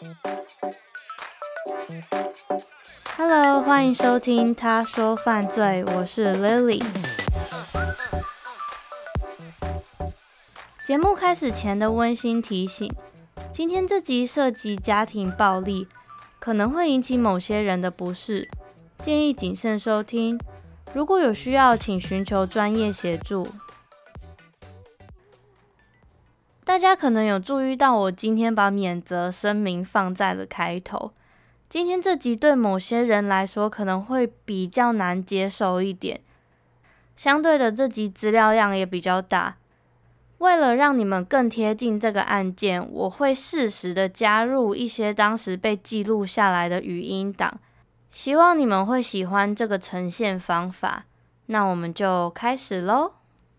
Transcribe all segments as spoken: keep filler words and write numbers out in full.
Hello， 欢迎收听他说犯罪，我是 Lily。节目开始前的温馨提醒，今天这集涉及家庭暴力，可能会引起某些人的不适，建议谨慎收听。如果有需要，请寻求专业协助。大家可能有注意到，我今天把免责声明放在了开头。今天这集对某些人来说可能会比较难接受一点，相对的这集资料量也比较大。为了让你们更贴近这个案件，我会适时的加入一些当时被记录下来的语音档，希望你们会喜欢这个呈现方法。那我们就开始咯。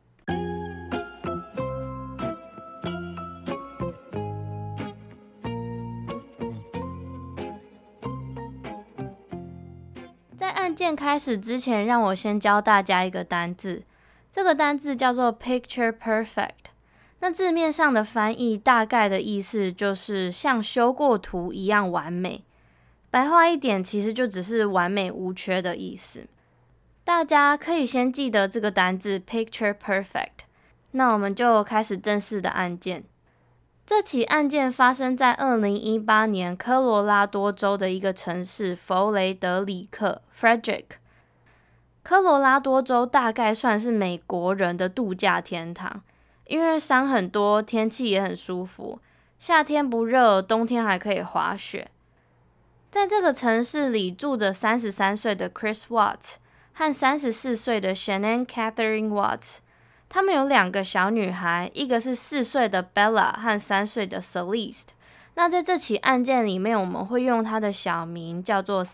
在案件开始之前，让我先教大家一个单字，这个单字叫做 picture perfect。那字面上的翻译大概的意思就是像修过图一样完美，白话一点其实就只是完美无缺的意思。大家可以先记得这个单字 picture perfect。那我们就开始正式的案件。这起案件发生在二零一八年科罗拉多州的一个城市佛雷德里克 （Frederick）。科罗拉多州大概算是美国人的度假天堂，因为山很多，天气也很舒服，夏天不热，冬天还可以滑雪。在这个城市里住着三十三岁的 Chris Watts 和三十四岁的 Shanann Catherine Watts。他们有两个小女孩，一个是四岁的 Bella 和三岁的 Celeste。那在这起案件里面，我们会用她的小名叫做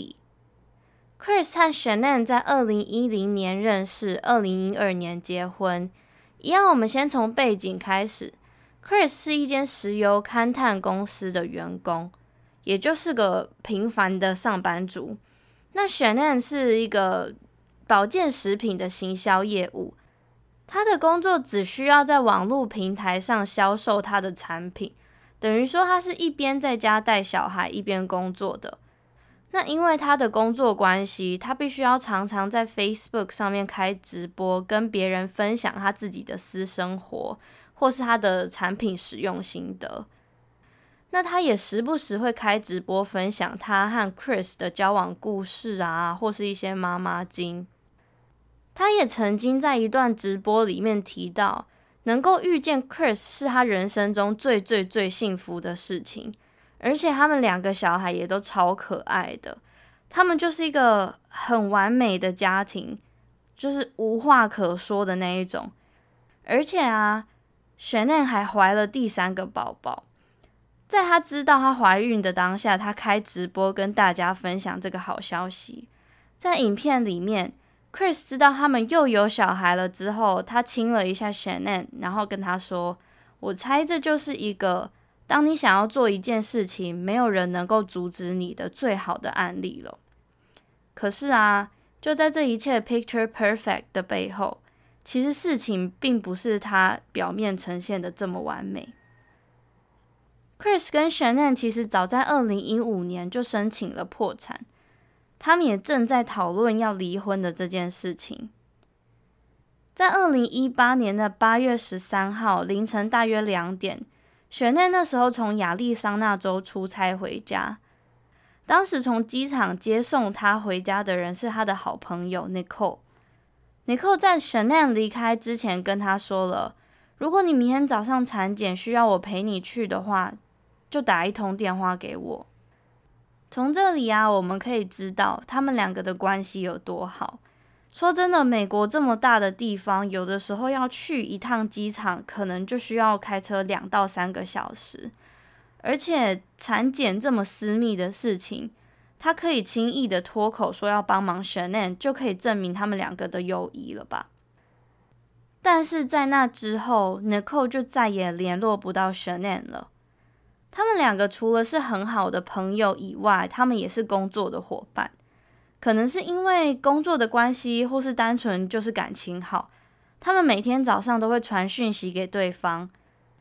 Cici。Chris 和 Shanann 在二零一零年认识，二零一二年结婚。一样，我们先从背景开始。Chris 是一间石油勘探公司的员工，也就是个平凡的上班族。那 Shanann 是一个保健食品的行销业务。他的工作只需要在网络平台上销售他的产品，等于说他是一边在家带小孩一边工作的。那因为他的工作关系，他必须要常常在 Facebook 上面开直播，跟别人分享他自己的私生活，或是他的产品使用心得。那他也时不时会开直播分享他和 Chris 的交往故事啊，或是一些妈妈经。他也曾经在一段直播里面提到，能够遇见 Chris 是他人生中最最最幸福的事情，而且他们两个小孩也都超可爱的，他们就是一个很完美的家庭，就是无话可说的那一种。而且啊 Shanann 还怀了第三个宝宝。在她知道她怀孕的当下，她开直播跟大家分享这个好消息。在影片里面Chris 知道他们又有小孩了之后，他亲了一下 Shanann， 然后跟他说，我猜这就是一个当你想要做一件事情，没有人能够阻止你的最好的案例了。可是啊，就在这一切 picture perfect 的背后，其实事情并不是他表面呈现的这么完美。Chris 跟 Shanann 其实早在二零一五年就申请了破产，他们也正在讨论要离婚的这件事情。在二零一八年的八月十三号凌晨大约两点，雪内那时候从亚利桑那州出差回家。当时从机场接送他回家的人是他的好朋友 Nicole。Nicole 在 Shanann 离开之前跟他说了，如果你明天早上产检需要我陪你去的话，就打一通电话给我。从这里啊，我们可以知道他们两个的关系有多好。说真的，美国这么大的地方，有的时候要去一趟机场，可能就需要开车两到三个小时。而且产检这么私密的事情，他可以轻易的脱口说要帮忙 Shanann， 就可以证明他们两个的友谊了吧？但是在那之后 ，Nicole 就再也联络不到 Shanann 了。他们两个除了是很好的朋友以外，他们也是工作的伙伴。可能是因为工作的关系，或是单纯就是感情好，他们每天早上都会传讯息给对方。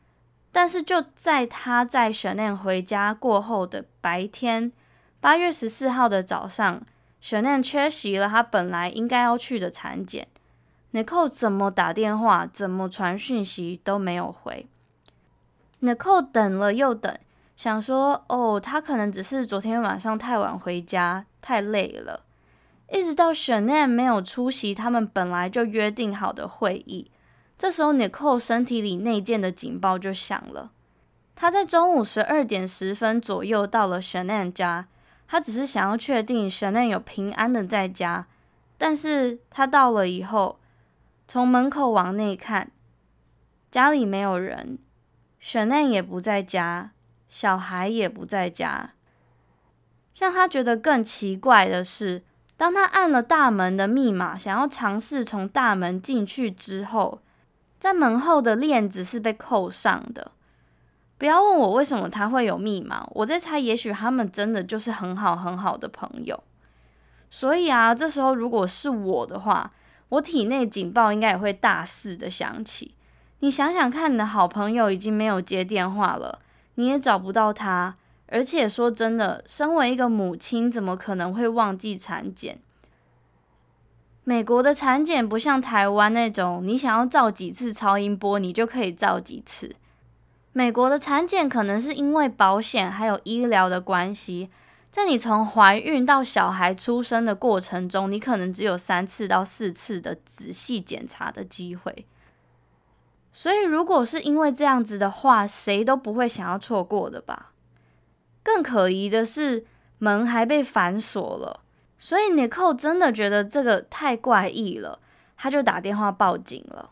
但是就在他在 Shanann 回家过后的白天，八月十四号的早上， Shanann 缺席了他本来应该要去的产检。Nicole 怎么打电话，怎么传讯息都没有回。Nicole 等了又等，想说哦，他可能只是昨天晚上太晚回家，太累了。一直到 Shanann 没有出席他们本来就约定好的会议，这时候 Nicole 身体里内建的警报就响了。他在中午十二点十分左右到了 Shanann 家，他只是想要确定 Shanann 有平安的在家，但是他到了以后，从门口往内看，家里没有人， Shanann 也不在家，小孩也不在家。让他觉得更奇怪的是，当他按了大门的密码，想要尝试从大门进去之后，在门后的链子是被扣上的。不要问我为什么他会有密码，我在猜也许他们真的就是很好很好的朋友。所以啊，这时候如果是我的话，我体内警报应该也会大肆的响起。你想想看，你的好朋友已经没有接电话了，你也找不到他，而且说真的，身为一个母亲，怎么可能会忘记产检？美国的产检不像台湾那种，你想要照几次超音波，你就可以照几次。美国的产检可能是因为保险还有医疗的关系，在你从怀孕到小孩出生的过程中，你可能只有三次到四次的仔细检查的机会。所以如果是因为这样子的话，谁都不会想要错过的吧。更可疑的是，门还被反锁了，所以 Nicole 真的觉得这个太怪异了，他就打电话报警了。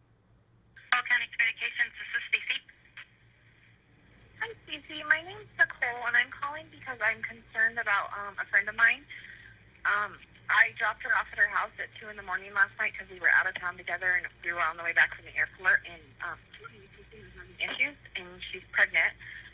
Hi, Stacey. My name's Nicole, and I'm calling because I'm concerned about um, a friend of mine. Um, I dropped her off at her house at two in the morning last night because we were out of town together, and we were on the way back from the airport, and um, she's having issues, and she's pregnant.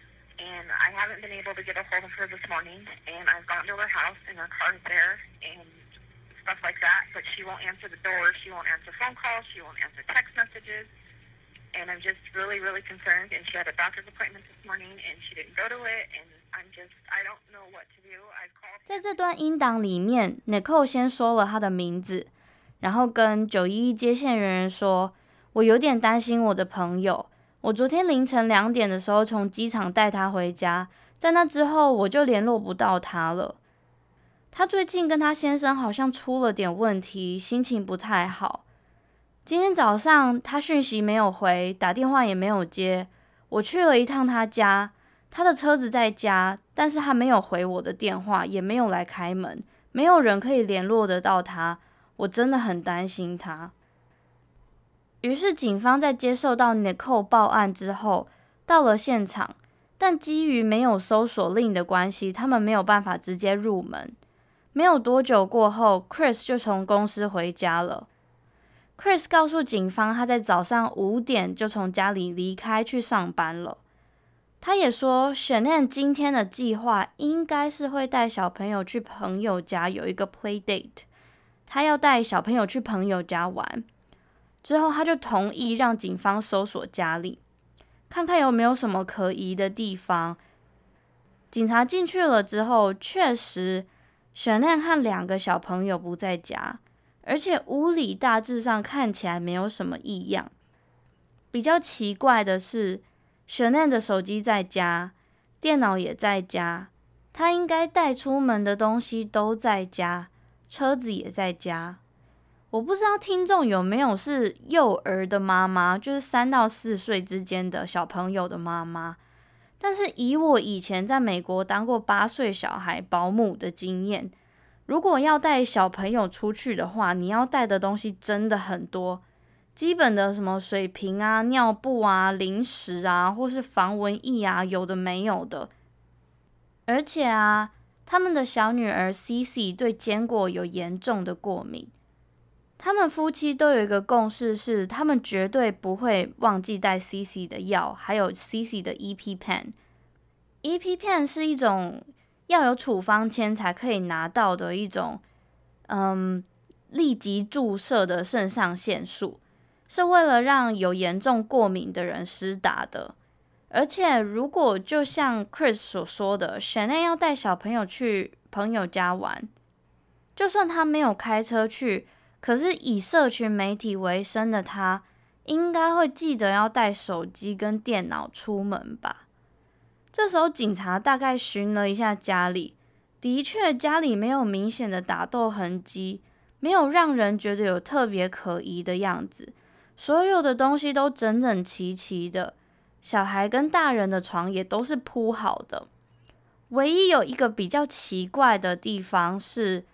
And I haven't been able to get a hold of her this morning, and I've gone to her house, and her car's there, and stuff like that, but she won't answer the door, she won't answer phone calls, she won't answer text messages, and I'm just really, really concerned, and she had a doctor's appointment this morning, and she didn't go to it, and I'm just, I don't know what to do. I've called... 在这段音档里面 Nicole 先说了她的名字，然后跟九一一接线人员说，我有点担心我的朋友，我昨天凌晨两点的时候从机场带他回家，在那之后我就联络不到他了。他最近跟他先生好像出了点问题，心情不太好。今天早上他讯息没有回，打电话也没有接，我去了一趟他家，他的车子在家，但是他没有回我的电话，也没有来开门，没有人可以联络得到他，我真的很担心他。于是警方在接受到 Nicole 报案之后，到了现场，但基于没有搜索令的关系，他们没有办法直接入门。没有多久过后 Chris 就从公司回家了。Chris 告诉警方，他在早上五点就从家里离开去上班了。他也说 Shanann 今天的计划应该是会带小朋友去朋友家有一个 play date， 他要带小朋友去朋友家玩。之后他就同意让警方搜索家里，看看有没有什么可疑的地方。警察进去了之后，确实 Shanann 和两个小朋友不在家，而且屋里大致上看起来没有什么异样。比较奇怪的是 Shanann 的手机在家，电脑也在家，他应该带出门的东西都在家，车子也在家。我不知道听众有没有是幼儿的妈妈，就是三到四岁之间的小朋友的妈妈。但是以我以前在美国当过八岁小孩保姆的经验，如果要带小朋友出去的话，你要带的东西真的很多，基本的什么水瓶啊、尿布啊、零食啊，或是防蚊液啊，有的没有的。而且啊，他们的小女儿 Cici 对坚果有严重的过敏。他们夫妻都有一个共识，是他们绝对不会忘记带 Cici 的药，还有 Cici 的 E P Pen。E P Pen 是一种要有处方签才可以拿到的一种，嗯，立即注射的肾上腺素，是为了让有严重过敏的人施打的。 而且如果就像 Chris 所说的 Shanann 要带小朋友去朋友家玩，就算他没有开车去，可是以社群媒体为生的他应该会记得要带手机跟电脑出门吧。这时候警察大概巡了一下家里，的确家里没有明显的打斗痕迹，没有让人觉得有特别可疑的样子，所有的东西都整整齐齐的，小孩跟大人的床也都是铺好的。唯一有一个比较奇怪的地方是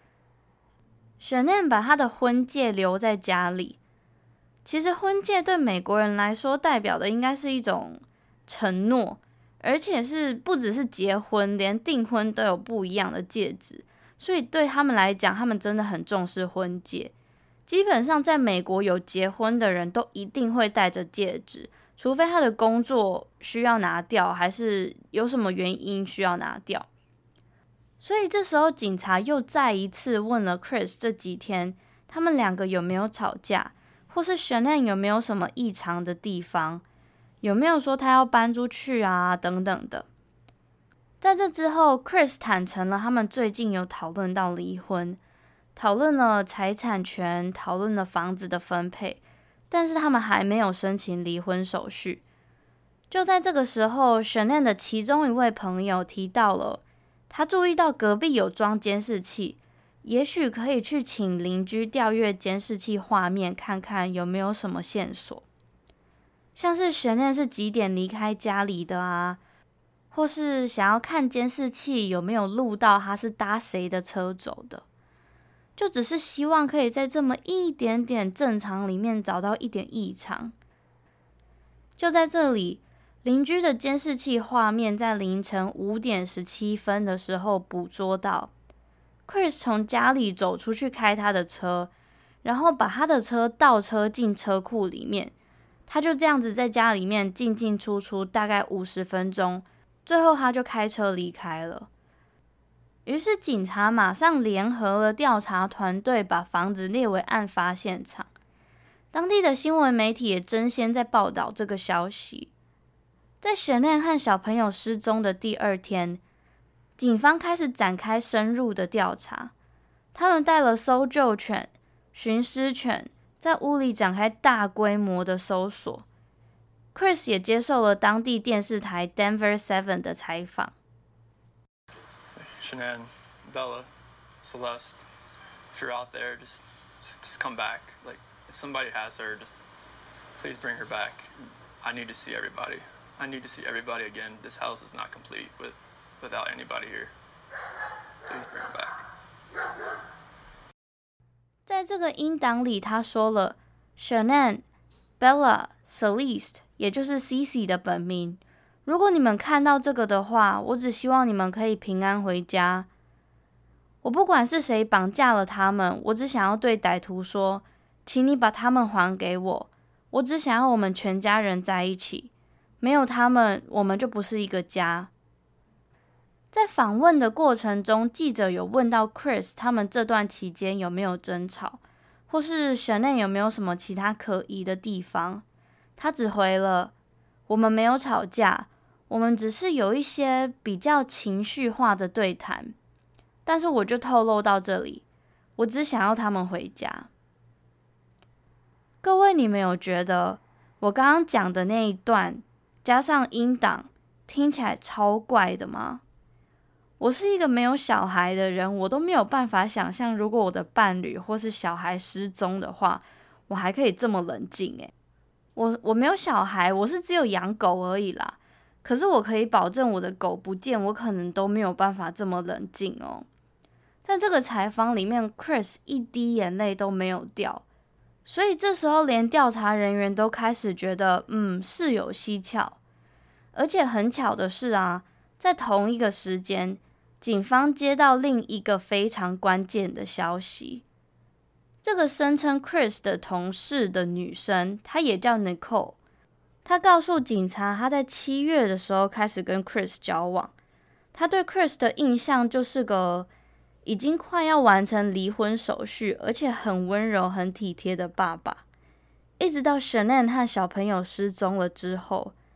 Shanann 把她的婚戒留在家里。其实婚戒对美国人来说代表的应该是一种承诺，而且是不只是结婚，连订婚都有不一样的戒指，所以对他们来讲，他们真的很重视婚戒。基本上在美国有结婚的人都一定会戴着戒指，除非他的工作需要拿掉，还是有什么原因需要拿掉。所以这时候警察又再一次问了 Chris 这几天他们两个有没有吵架，或是 Shanann 有没有什么异常的地方，有没有说他要搬出去啊等等的。在这之后 Chris 坦诚了他们最近有讨论到离婚，讨论了财产权，讨论了房子的分配，但是他们还没有申请离婚手续。就在这个时候 Shanann 的其中一位朋友提到了他注意到隔壁有装监视器，也许可以去请邻居调阅监视器画面，看看有没有什么线索，像是 Shanann 是几点离开家里的啊，或是想要看监视器有没有录到他是搭谁的车走的，就只是希望可以在这么一点点正常里面找到一点异常。就在这里，邻居的监视器画面在凌晨五点十七分的时候捕捉到 Chris 从家里走出去开他的车，然后把他的车倒车进车库里面，他就这样子在家里面进进出出大概五十分钟，最后他就开车离开了。于是警察马上联合了调查团队，把房子列为案发现场。当地的新闻媒体也争先在报道这个消息。在 Shanann 和小朋友失踪的第二天，警方开始展开深入的调查。他们带了搜救犬、寻尸犬，在屋里展开大规模的搜索。Chris 也接受了当地电视台 Denver seven 的采访。 Shanann, Bella, Celeste, if you're out there, just, just just come back. Like, if somebody has her, just please bring her back. I need to see everybody. I need to see everybody again. This house is not complete with without anybody here. Please bring her back. 在这个音档里，他说了 Shanann, Bella, Celeste， 也就是 Cici 的本名。如果你们看到这个的话，我只希望你们可以平安回家。我不管是谁绑架了他们，我只想要对歹徒说，请你把他们还给我。我只想要我们全家人在一起，没有他们，我们就不是一个家。在访问的过程中，记者有问到 Chris 他们这段期间有没有争吵，或是 Shanann 有没有什么其他可疑的地方。他只回了，我们没有吵架，我们只是有一些比较情绪化的对谈，但是我就透露到这里，我只想要他们回家。各位，你们有觉得我刚刚讲的那一段加上音档听起来超怪的吗？我是一个没有小孩的人，我都没有办法想象，如果我的伴侣或是小孩失踪的话，我还可以这么冷静诶。我我没有小孩，我是只有养狗而已啦。可是我可以保证，我的狗不见，我可能都没有办法这么冷静哦。在这个采访里面 ，Chris 一滴眼泪都没有掉，所以这时候连调查人员都开始觉得，嗯，事有蹊跷。而且很巧的是啊，在同一个时间，警方接到另一个非常关键的消息。这个声称 Chris 的同事的女生，她也叫 Nicole。她告诉警察，她在七月的时候开始跟 Chris 交往。她对 Chris 的印象就是个已经快要完成离婚手续，而且很温柔、很体贴的爸爸。一直到 Shanann 和小朋友失踪了之后，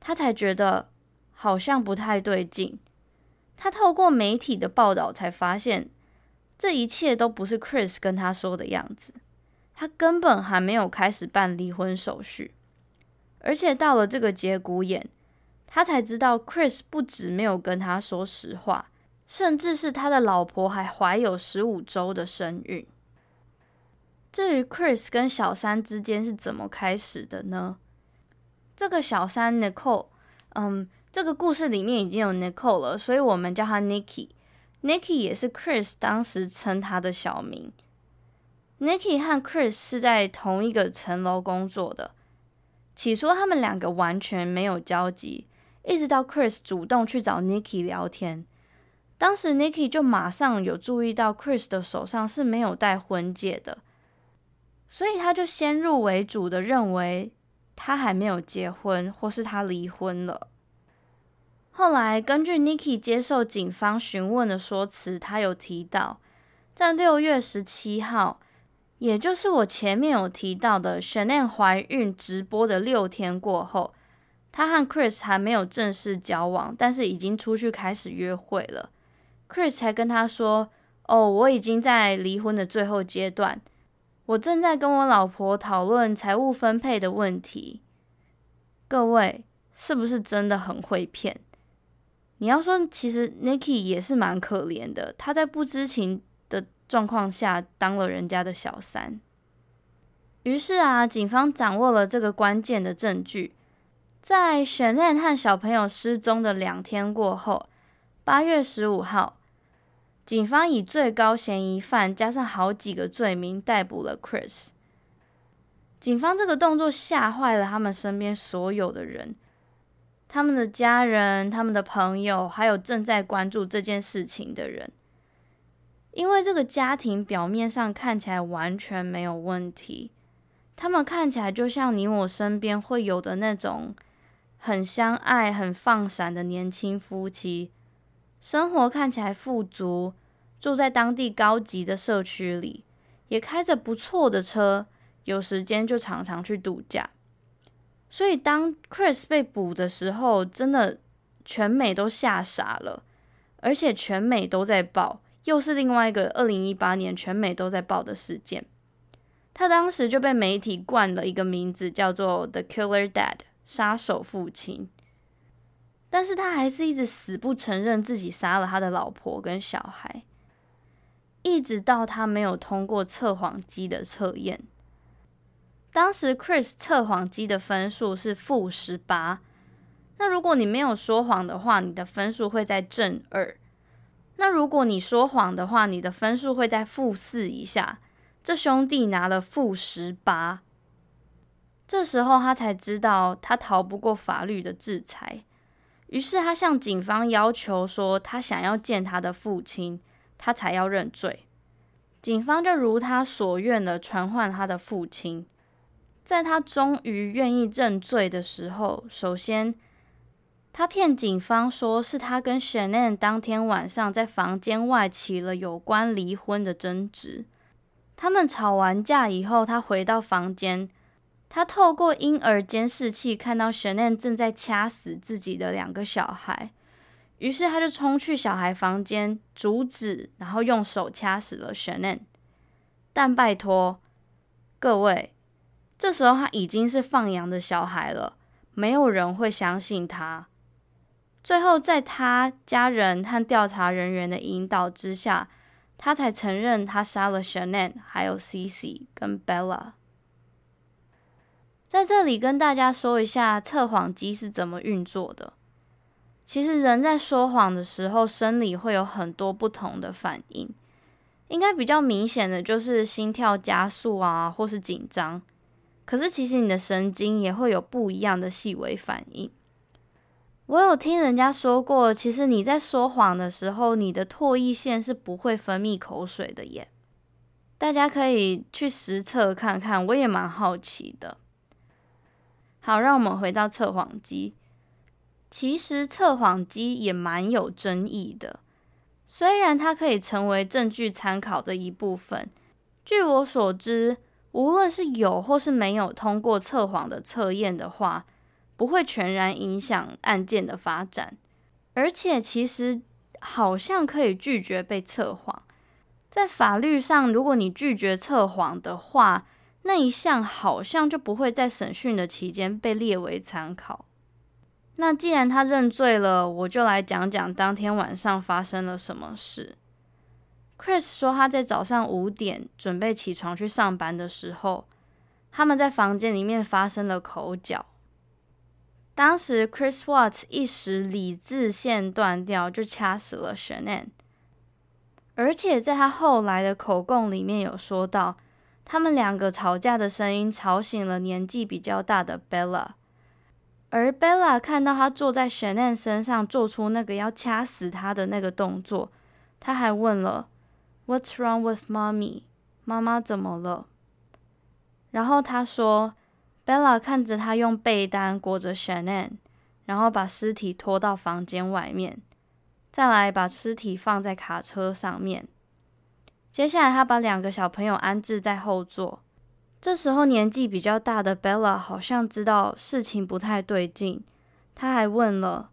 他才觉得好像不太对劲。他透过媒体的报道才发现，这一切都不是 Chris 跟他说的样子。他根本还没有开始办离婚手续，而且到了这个节骨眼，他才知道 Chris 不止没有跟他说实话，甚至是他的老婆还怀有十五周的身孕。至于 Chris 跟小三之间是怎么开始的呢？这个小三 Nicole， 嗯，这个故事里面已经有 Nicole 了，所以我们叫她 Nikki。Nikki 也是 Chris 当时称她的小名。Nikki 和 Chris 是在同一个层楼工作的。起初他们两个完全没有交集，一直到 Chris 主动去找 Nikki 聊天。当时 Nikki 就马上有注意到 Chris 的手上是没有戴婚戒的，所以他就先入为主的认为他还没有结婚，或是他离婚了。后来根据 Nikki 接受警方询问的说辞，他有提到，在六月十七号，也就是我前面有提到的 Shanann 怀孕直播的六天过后，他和 Chris 还没有正式交往，但是已经出去开始约会了。Chris 才跟他说，哦，我已经在离婚的最后阶段，我正在跟我老婆讨论财务分配的问题。各位，是不是真的很会骗？你要说，其实 Nikki 也是蛮可怜的，她在不知情的状况下当了人家的小三。于是啊，警方掌握了这个关键的证据。在 Shanann 和小朋友失踪的两天过后，八月十五号，警方以最高嫌疑犯加上好几个罪名逮捕了 Chris。警方这个动作吓坏了他们身边所有的人，他们的家人、他们的朋友，还有正在关注这件事情的人。因为这个家庭表面上看起来完全没有问题，他们看起来就像你我身边会有的那种很相爱、很放闪的年轻夫妻，生活看起来富足，住在当地高级的社区里，也开着不错的车，有时间就常常去度假。所以当 Chris 被捕的时候，真的全美都吓傻了，而且全美都在报，又是另外一个二零一八年全美都在报的事件。他当时就被媒体冠了一个名字，叫做 The Killer Dad， 杀手父亲。但是他还是一直死不承认自己杀了他的老婆跟小孩，一直到他没有通过测谎机的测验。当时 Chris 测谎机的分数是负十八，那如果你没有说谎的话，你的分数会在正二。那如果你说谎的话，你的分数会在负四以下。这兄弟拿了负十八，这时候他才知道他逃不过法律的制裁，于是他向警方要求说他想要见他的父亲，他才要认罪。警方就如他所愿的传唤他的父亲。在他终于愿意认罪的时候，首先他骗警方说是他跟 Shanann 当天晚上在房间外起了有关离婚的争执。他们吵完架以后，他回到房间，他透过婴儿监视器看到 Shanann 正在掐死自己的两个小孩，于是他就冲去小孩房间阻止，然后用手掐死了 Shanann。但拜托各位，这时候他已经是放羊的小孩了，没有人会相信他。最后在他家人和调查人员的引导之下，他才承认他杀了 Shanann 还有 Cici 跟 Bella。 在这里跟大家说一下测谎机是怎么运作的。其实人在说谎的时候，生理会有很多不同的反应，应该比较明显的就是心跳加速啊，或是紧张。可是其实你的神经也会有不一样的细微反应。我有听人家说过，其实你在说谎的时候，你的唾液腺是不会分泌口水的耶。大家可以去实测看看，我也蛮好奇的。好，让我们回到测谎机。其实测谎机也蛮有争议的，虽然它可以成为证据参考的一部分，据我所知，无论是有或是没有通过测谎的测验的话， 不会全然影响案件的发展。而且其实好像可以拒绝被测谎，在法律上，如果你拒绝测谎的话，那一项好像就不会在审讯的期间被列为参考。那既然他认罪了，我就来讲讲当天晚上发生了什么事。Chris 说他在早上五点准备起床去上班的时候，他们在房间里面发生了口角。当时 Chris Watts 一时理智线断掉，就掐死了 Shanann。而且在他后来的口供里面有说到，他们两个吵架的声音吵醒了年纪比较大的 Bella， 而 Bella 看到他坐在 Shanann 身上做出那个要掐死他的那个动作，他还问了 What's wrong with mommy？ 妈妈怎么了？然后他说 Bella 看着他用被单裹着 Shanann， 然后把尸体拖到房间外面，再来把尸体放在卡车上面。接下来他把两个小朋友安置在后座。这时候年纪比较大的 Bella 好像知道事情不太对劲，他还问了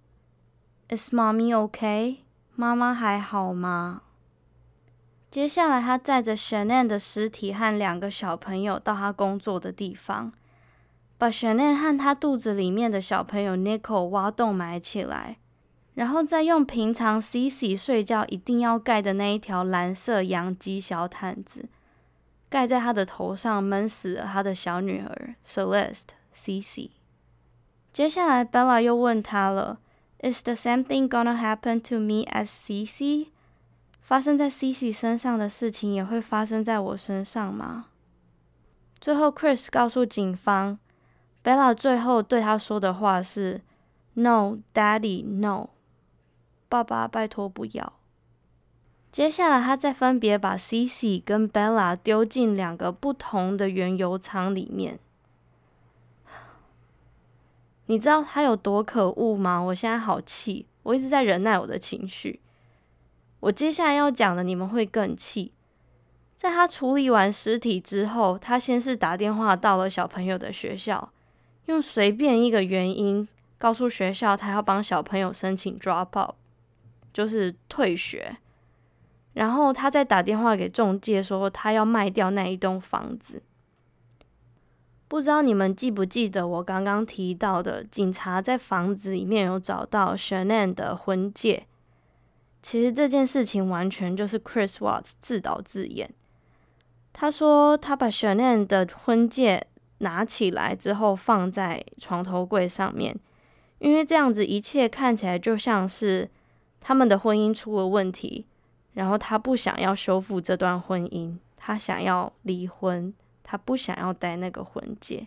Is mommy okay？ 妈妈还好吗？接下来他载着 Shanann 的尸体和两个小朋友到他工作的地方，把 Shanann 和他肚子里面的小朋友 Nicole 挖洞埋起来，然后再用平常 Cici 睡觉一定要盖的那一条蓝色洋基小毯子盖在他的头上，闷死了他的小女儿 Celeste Cici。 接下来 Bella 又问他了 Is the same thing gonna happen to me as Cici？ 发生在 Cici 身上的事情也会发生在我身上吗？最后 Chris 告诉警方， Bella 最后对他说的话是 No Daddy No， 爸爸拜托不要。接下来他再分别把 Cici 跟 Bella 丢进两个不同的原油舱里面。你知道他有多可恶吗？我现在好气，我一直在忍耐我的情绪。我接下来要讲的你们会更气。在他处理完尸体之后，他先是打电话到了小朋友的学校，用随便一个原因告诉学校他要帮小朋友申请 drop out， 就是退学。然后他再打电话给仲介说他要卖掉那一栋房子。不知道你们记不记得我刚刚提到的，警察在房子里面有找到 Shanann 的婚戒。其实这件事情完全就是 Chris Watts 自导自演。他说他把 Shanann 的婚戒拿起来之后放在床头柜上面，因为这样子一切看起来就像是他们的婚姻出了问题，然后他不想要修复这段婚姻，他想要离婚，他不想要戴那个婚戒。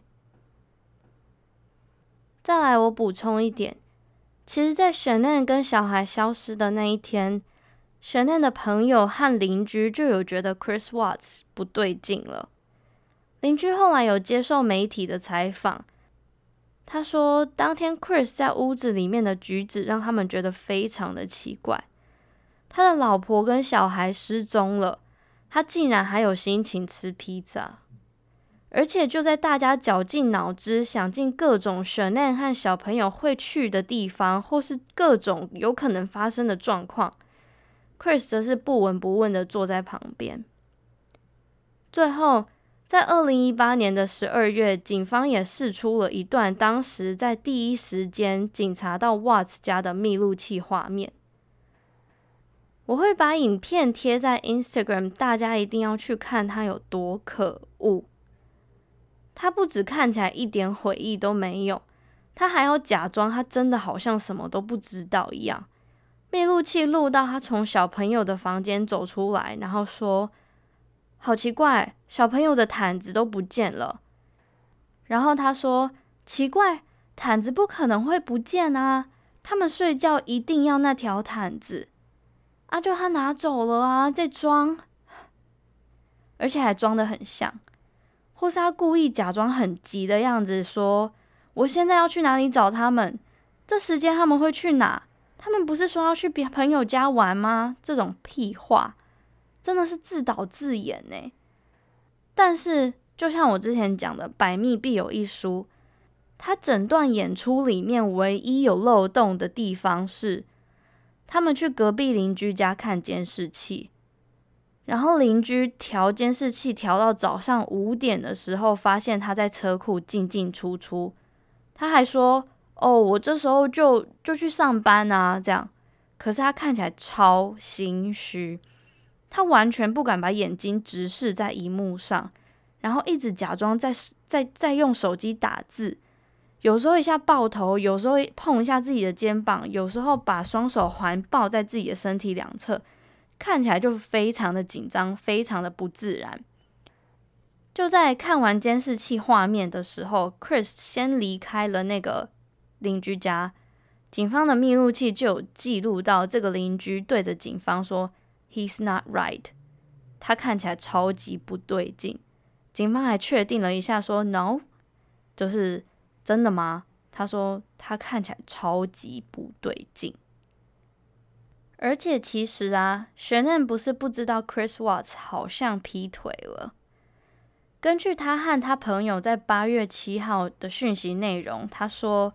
再来我补充一点，其实在 Shanann 跟小孩消失的那一天， Shanann 的朋友和邻居就有觉得 Chris Watts 不对劲了。邻居后来有接受媒体的采访，他说当天 Chris 在屋子里面的举止让他们觉得非常的奇怪。他的老婆跟小孩失踪了，他竟然还有心情吃披萨。而且就在大家绞尽脑汁想尽各种 Shanann 和小朋友会去的地方，或是各种有可能发生的状况， Chris 则是不闻不问的坐在旁边。最后在二零一八年的十二月，警方也释出了一段当时在第一时间警察到 Watts 家的密录器画面。我会把影片贴在 Instagram， 大家一定要去看它有多可恶。他不只看起来一点悔意都没有，他还要假装他真的好像什么都不知道一样。密录器录到他从小朋友的房间走出来，然后说好奇怪，小朋友的毯子都不见了。然后他说奇怪，毯子不可能会不见啊，他们睡觉一定要那条毯子啊，就他拿走了啊，在装，而且还装得很像。或是他故意假装很急的样子说我现在要去哪里找他们，这时间他们会去哪，他们不是说要去别朋友家玩吗？这种屁话真的是自导自演耶。但是就像我之前讲的百密必有一疏， 他整段演出里面唯一有漏洞的地方是，他们去隔壁邻居家看监视器，然后邻居调监视器调到早上五点的时候，发现他在车库进进出出。他还说：“哦，我这时候就就去上班啊。”这样，可是他看起来超心虚，他完全不敢把眼睛直视在荧幕上，然后一直假装在在在用手机打字。有时候一下抱头，有时候碰一下自己的肩膀，有时候把双手环抱在自己的身体两侧，看起来就非常的紧张，非常的不自然。就在看完监视器画面的时候 ，Chris 先离开了那个邻居家，警方的密录器就有记录到这个邻居对着警方说 "He's not right"， 他看起来超级不对劲。警方还确定了一下说 "No"， 就是真的吗？他说他看起来超级不对劲。而且其实啊 Shanann 不是不知道 Chris Watts 好像劈腿了。根据他和他朋友在八月七号的讯息内容，他说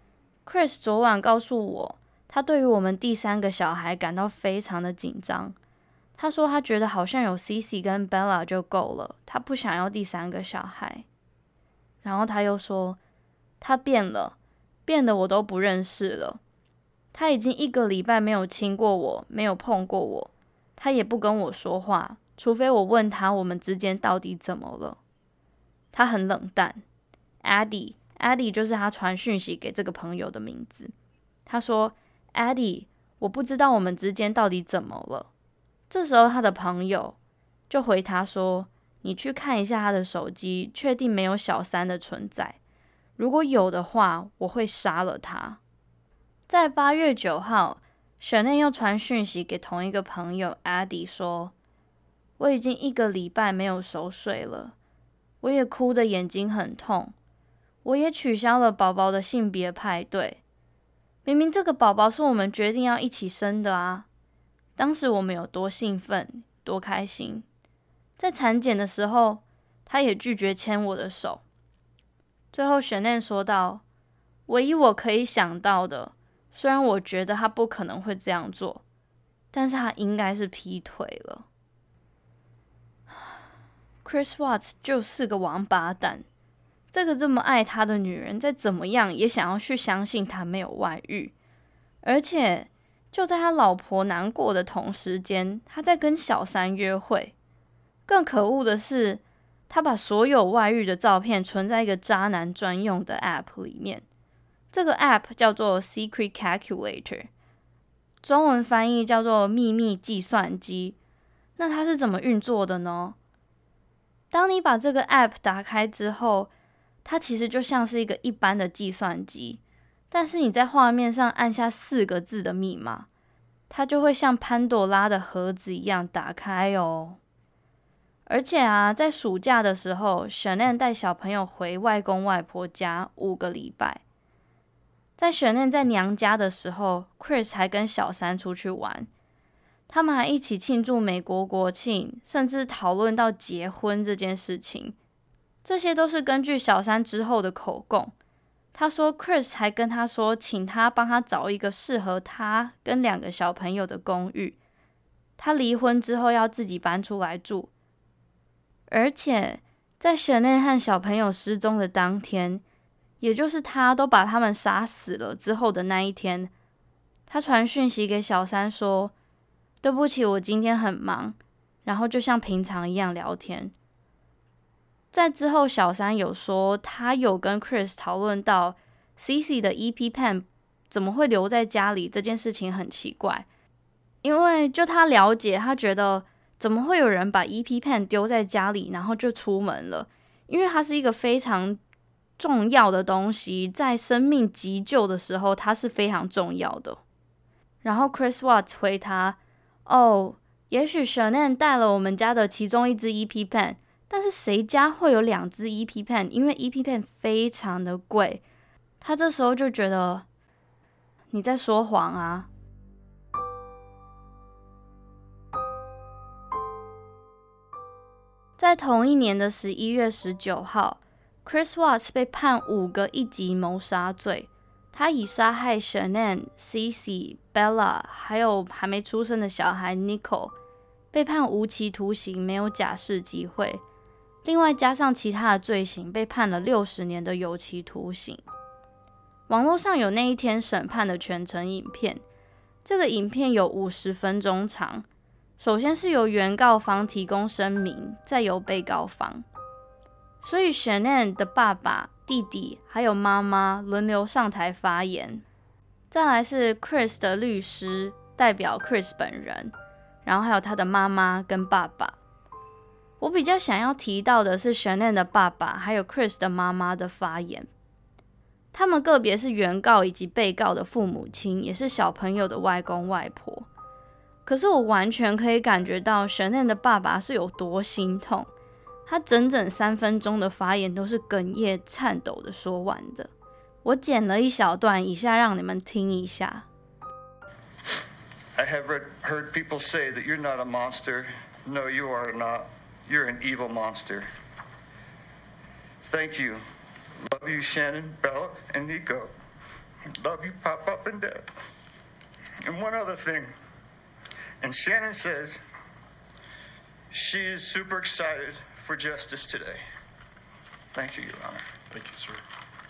Chris 昨晚告诉我，他对于我们第三个小孩感到非常的紧张。他说他觉得好像有 Cici 跟 Bella 就够了，他不想要第三个小孩。然后他又说他变了，变得我都不认识了。他已经一个礼拜没有亲过我，没有碰过我，他也不跟我说话，除非我问他我们之间到底怎么了。他很冷淡。Addie Addie 就是他传讯息给这个朋友的名字。他说 Addie 我不知道我们之间到底怎么了。这时候他的朋友就回他说，你去看一下他的手机，确定没有小三的存在，如果有的话我会杀了他。在八月九号 Shanann 又传讯息给同一个朋友 Addie 说，我已经一个礼拜没有熟睡了，我也哭得眼睛很痛，我也取消了宝宝的性别派对。明明这个宝宝是我们决定要一起生的啊！当时我们有多兴奋，多开心。在产检的时候，他也拒绝牵我的手。最后 Shanann 说道，唯一我可以想到的，虽然我觉得他不可能会这样做，但是他应该是劈腿了。Chris Watts 就是个王八蛋，这个这么爱他的女人，再怎么样也想要去相信他没有外遇，而且就在他老婆难过的同时间，他在跟小三约会。更可恶的是，他把所有外遇的照片存在一个渣男专用的 App 里面。这个 App 叫做 Secret Calculator， 中文翻译叫做秘密计算机。那它是怎么运作的呢？当你把这个 App 打开之后，它其实就像是一个一般的计算机，但是你在画面上按下四个字的密码，它就会像潘朵拉的盒子一样打开哦。而且啊，在暑假的时候 Shanann 带小朋友回外公外婆家五个礼拜。在 Shanann 在娘家的时候， Chris 还跟小三出去玩，他们还一起庆祝美国国庆，甚至讨论到结婚这件事情。这些都是根据小三之后的口供。他说 Chris 还跟他说，请他帮他找一个适合他跟两个小朋友的公寓，他离婚之后要自己搬出来住。而且在 Shanann 和小朋友失踪的当天，也就是他都把他们杀死了之后的那一天，他传讯息给小三说，对不起，我今天很忙，然后就像平常一样聊天。在之后小三有说，他有跟 Chris 讨论到 Cici 的 E P Pen 怎么会留在家里这件事情很奇怪，因为就他了解，他觉得怎么会有人把 E P Pen 丢在家里然后就出门了，因为它是一个非常重要的东西，在生命急救的时候它是非常重要的。然后 Chris Watts 回他，哦，也许 Shanann 带了我们家的其中一支 E P Pen， 但是谁家会有两支 E P Pen？ 因为 E P Pen 非常的贵。他这时候就觉得你在说谎啊。在同一年的十一月十九号 Chris Watts 被判五个一级谋杀罪，他以杀害 Shanann、Cici、Bella 还有还没出生的小孩 Nicole 被判无期徒刑，没有假释机会，另外加上其他的罪行，被判了六十年的有期徒刑。网络上有那一天审判的全程影片，这个影片有五十分钟长。首先是由原告方提供声明，再由被告方。所以 Shanann 的爸爸、弟弟还有妈妈轮流上台发言。再来是 Chris 的律师代表 Chris 本人，然后还有他的妈妈跟爸爸。我比较想要提到的是 Shanann 的爸爸还有 Chris 的妈妈的发言。他们个别是原告以及被告的父母亲，也是小朋友的外公外婆。可是我完全可以感觉到 Shanann 的爸爸是有多心痛，他整整三分钟的发言都是哽咽颤抖的说完的。我剪了一小段，以下让你们听一下。 I have read, heard people say that you're not a monster. No, you are not. You're an evil monster. Thank you. Love you, Shanann, Bella, and Nico. Love you, Pop Up and Dad. And one other thing. And Shanann says she is super excited for justice today. Thank you, Your Honor. Thank you, sir.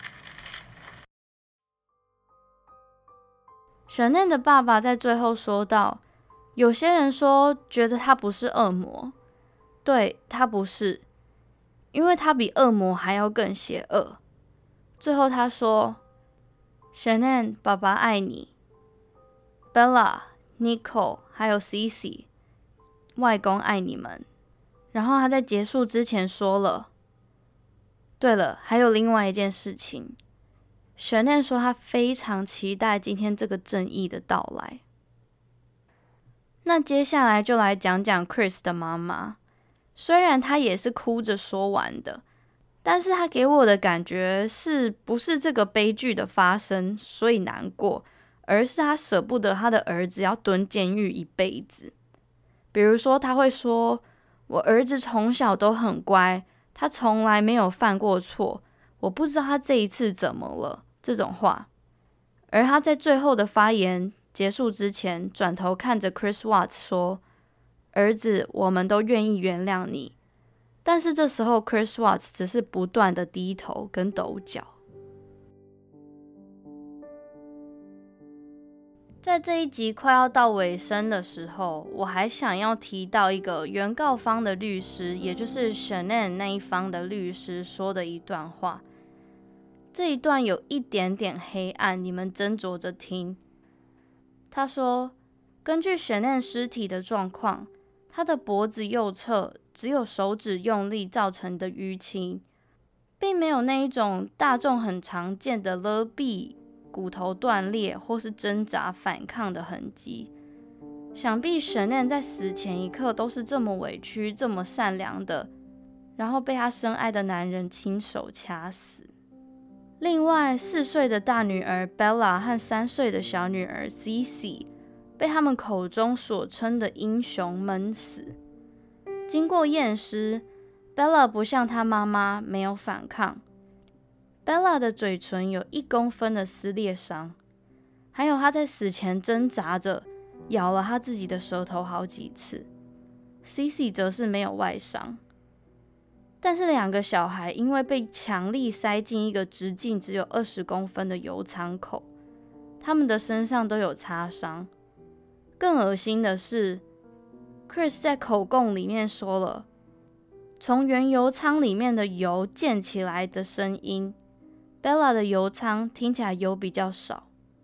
Shanann 的爸爸在最后说道，有些人说觉得他不是恶魔，对，他不是，因为他比恶魔还要更邪恶。最后他说 Shanann 爸爸爱你， Bella、Nicole 还有 Cici 外公爱你们。然后他在结束之前说了，对了，还有另外一件事情， Shanann 说他非常期待今天这个正义的到来。那接下来就来讲讲 Chris 的妈妈。虽然她也是哭着说完的，但是她给我的感觉是不是这个悲剧的发生所以难过，而是她舍不得她的儿子要蹲监狱一辈子。比如说她会说，我儿子从小都很乖，他从来没有犯过错，我不知道他这一次怎么了，这种话。而他在最后的发言结束之前，转头看着 Chris Watts 说，儿子，我们都愿意原谅你。但是这时候 Chris Watts 只是不断的低头跟抖脚。在这一集快要到尾声的时候，我还想要提到一个原告方的律师，也就是 Shanann 那一方的律师说的一段话。这一段有一点点黑暗，你们斟酌着听。他说，根据 Shanann 尸体的状况，他的脖子右侧只有手指用力造成的淤青，并没有那一种大众很常见的勒毙、骨头断裂或是挣扎反抗的痕迹。想必 Shanann 在死前一刻都是这么委屈、这么善良的，然后被他深爱的男人亲手掐死。另外，四岁的大女儿 Bella 和三岁的小女儿 Cici 被他们口中所称的英雄闷死。经过验尸， Bella 不像她妈妈没有反抗。Bella 的嘴唇有一公分的撕裂伤，还有她在死前挣扎着咬了她自己的舌头好几次。Cici 则是没有外伤，但是两个小孩因为被强力塞进一个直径只有二十公分的油舱口，他们的身上都有擦伤。更恶心的是 Chris 在口供里面说了，从原油舱里面的油溅起来的声音， Bella 的油舱听起来油比较少。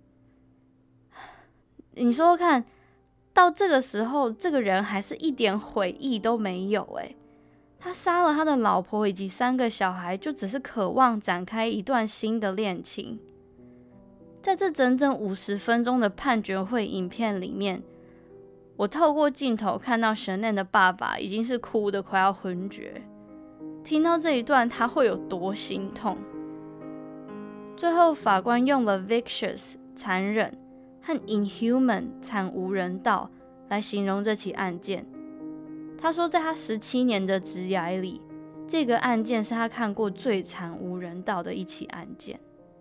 你说说看，到这个时候这个人还是一点悔意都没有耶。他杀了他的老婆以及三个小孩，就只是渴望展开一段新的恋情。在这整整五十分钟的判决会影片里面，我透过镜头看到 Shanann 的爸爸已经是哭得快要昏厥。听到这一段，他会有多心痛？最后，法官用了 vicious 残忍和 inhuman 惨无人道来形容这起案件。他说，在他十七年的职涯里， 这个案件是他看过最惨无人道的一起案件。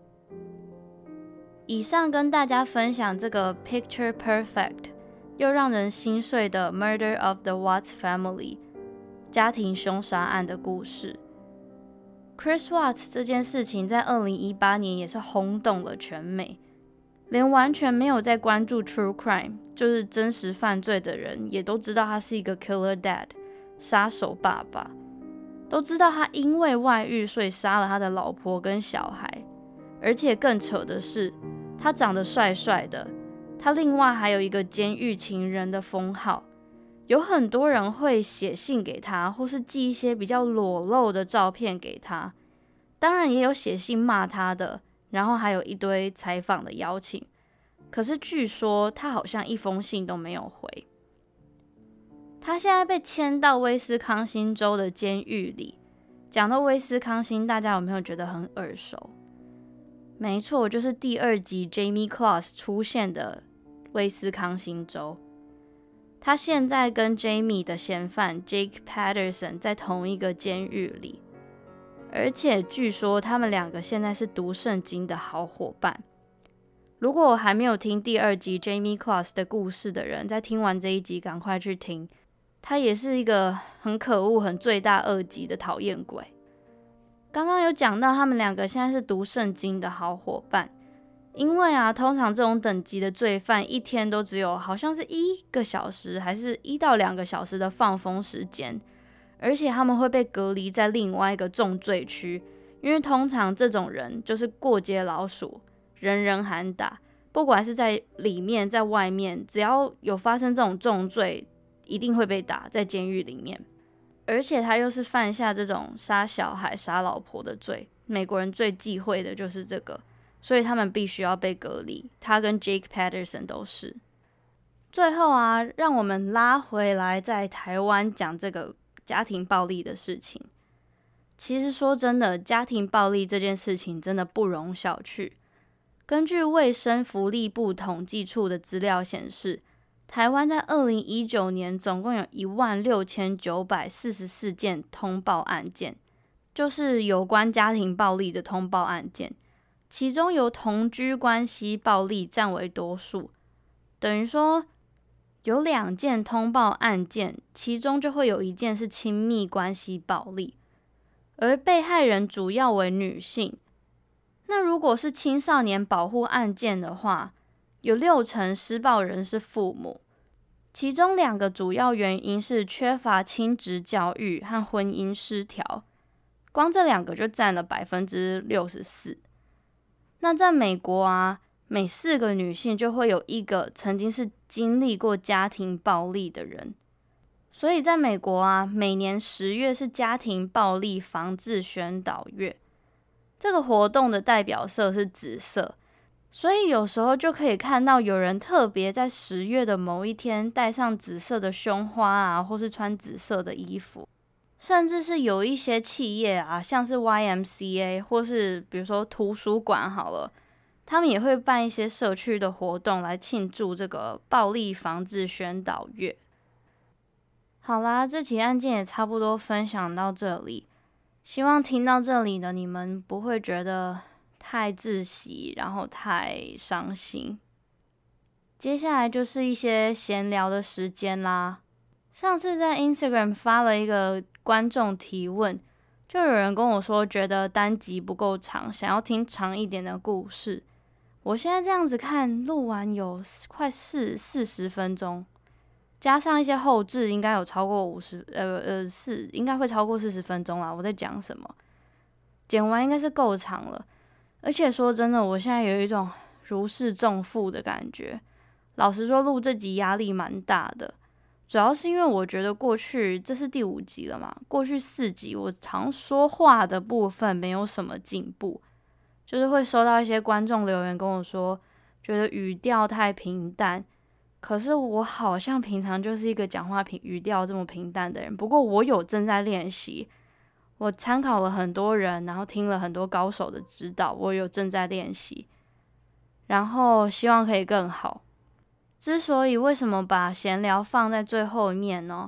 以上跟大家分享这个 Picture Perfect 又让人心碎的 Murder of the Watts Family 家庭凶杀案的故事。Chris Watts 这件事情在二零一八年也是轰动了全美，连完全没有在关注 True Crime 就是真实犯罪的人也都知道他是一个 Killer Dad 杀手爸爸，都知道他因为外遇所以杀了他的老婆跟小孩，而且更扯的是他长得帅帅的，他另外还有一个监狱情人的封号，有很多人会写信给他，或是寄一些比较裸露的照片给他，当然也有写信骂他的，然后还有一堆采访的邀请，可是据说他好像一封信都没有回。他现在被牵到威斯康星州的监狱里，讲到威斯康星，大家有没有觉得很耳熟？没错，就是第二集 Jamie Claus 出现的威斯康星州。他现在跟 Jamie 的嫌犯 Jake Patterson 在同一个监狱里，而且据说他们两个现在是读圣经的好伙伴。如果我还没有听第二集 Jamie Claus 的故事的人，在听完这一集赶快去听，他也是一个很可恶、很罪大恶极的讨厌鬼。刚刚有讲到他们两个现在是读圣经的好伙伴，因为啊，通常这种等级的罪犯一天都只有好像是一个小时还是一到两个小时的放风时间，而且他们会被隔离在另外一个重罪区，因为通常这种人就是过街老鼠，人人喊打，不管是在里面在外面，只要有发生这种重罪一定会被打在监狱里面。而且他又是犯下这种杀小孩杀老婆的罪，美国人最忌讳的就是这个，所以他们必须要被隔离，他跟 Jake Patterson 都是。最后啊，让我们拉回来在台湾讲这个家庭暴力的事情。其实说真的，家庭暴力这件事情真的不容小觑。根据卫生福利部统计处的资料显示，台湾在二零一九年总共有一万六千九百四十四件通报案件，就是有关家庭暴力的通报案件，其中由同居关系暴力占为多数，等于说有两件通报案件，其中就会有一件是亲密关系暴力，而被害人主要为女性。那如果是青少年保护案件的话，有六成施暴人是父母，其中两个主要原因是缺乏亲职教育和婚姻失调，光这两个就占了 百分之六十四。 那在美国啊，每四个女性就会有一个曾经是经历过家庭暴力的人，所以在美国啊，每年十月是家庭暴力防治宣导月，这个活动的代表色是紫色，所以有时候就可以看到有人特别在十月的某一天戴上紫色的胸花啊，或是穿紫色的衣服，甚至是有一些企业啊，像是 Y M C A 或是比如说图书馆好了，他们也会办一些社区的活动来庆祝这个暴力防治宣导月。好啦，这起案件也差不多分享到这里，希望听到这里的你们不会觉得太窒息，然后太伤心。接下来就是一些闲聊的时间啦。上次在 Instagram 发了一个观众提问，就有人跟我说觉得单集不够长，想要听长一点的故事。我现在这样子看，录完有快四四十分钟，加上一些后置，应该有超过五十，呃呃是应该会超过四十分钟啦。我在讲什么？剪完应该是够长了。而且说真的，我现在有一种如释重负的感觉。老实说，录这集压力蛮大的，主要是因为我觉得过去这是第五集了嘛，过去四集我常说话的部分没有什么进步，就是会收到一些观众留言跟我说，觉得语调太平淡。可是我好像平常就是一个讲话平语调这么平淡的人，不过我有正在练习。我参考了很多人，然后听了很多高手的指导，我有正在练习，然后希望可以更好。之所以为什么把闲聊放在最后面呢？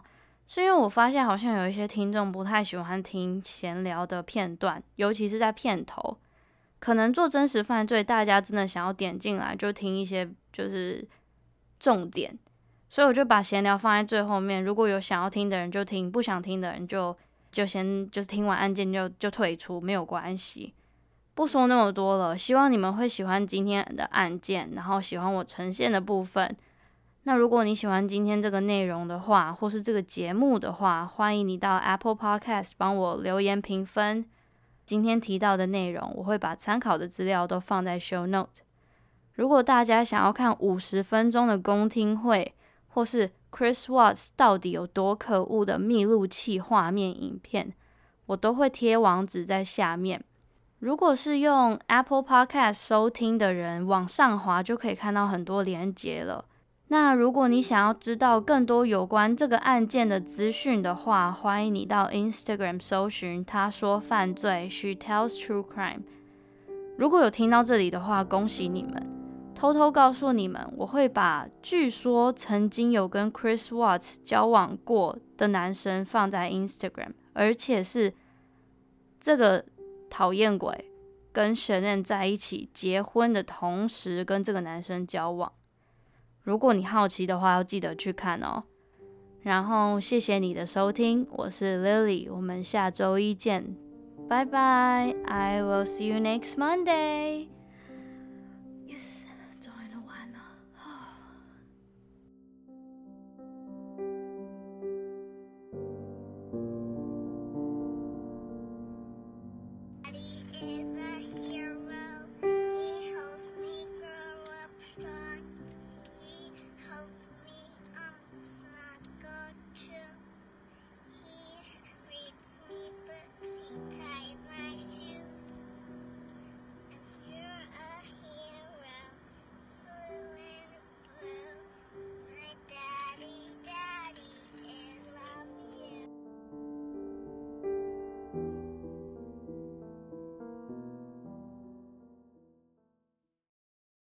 是因为我发现好像有一些听众不太喜欢听闲聊的片段，尤其是在片头。可能做真实犯罪，大家真的想要点进来就听一些就是重点，所以我就把闲聊放在最后面。如果有想要听的人就听，不想听的人就就先就是听完案件就就退出，没有关系。不说那么多了，希望你们会喜欢今天的案件，然后喜欢我呈现的部分。那如果你喜欢今天这个内容的话，或是这个节目的话，欢迎你到 Apple Podcast 帮我留言评分。今天提到的内容，我会把参考的资料都放在 show note。如果大家想要看五十分钟的公听会，或是 Chris Watts 到底有多可恶的密录器画面影片，我都会贴网址在下面。如果是用 Apple Podcast 收听的人，往上滑就可以看到很多连结了。那如果你想要知道更多有关这个案件的资讯的话，欢迎你到 Instagram 搜寻他说犯罪 She Tells True Crime。 如果有听到这里的话，恭喜你们。偷偷告诉你们，我会把据说曾经有跟 Chris Watts 交往过的男生放在 Instagram， 而且是这个讨厌鬼跟Shannon在一起结婚的同时跟这个男生交往。如果你好奇的话，要记得去看哦。然后谢谢你的收听，我是 Lily， 我们下周一见，拜拜 I will see you next Monday。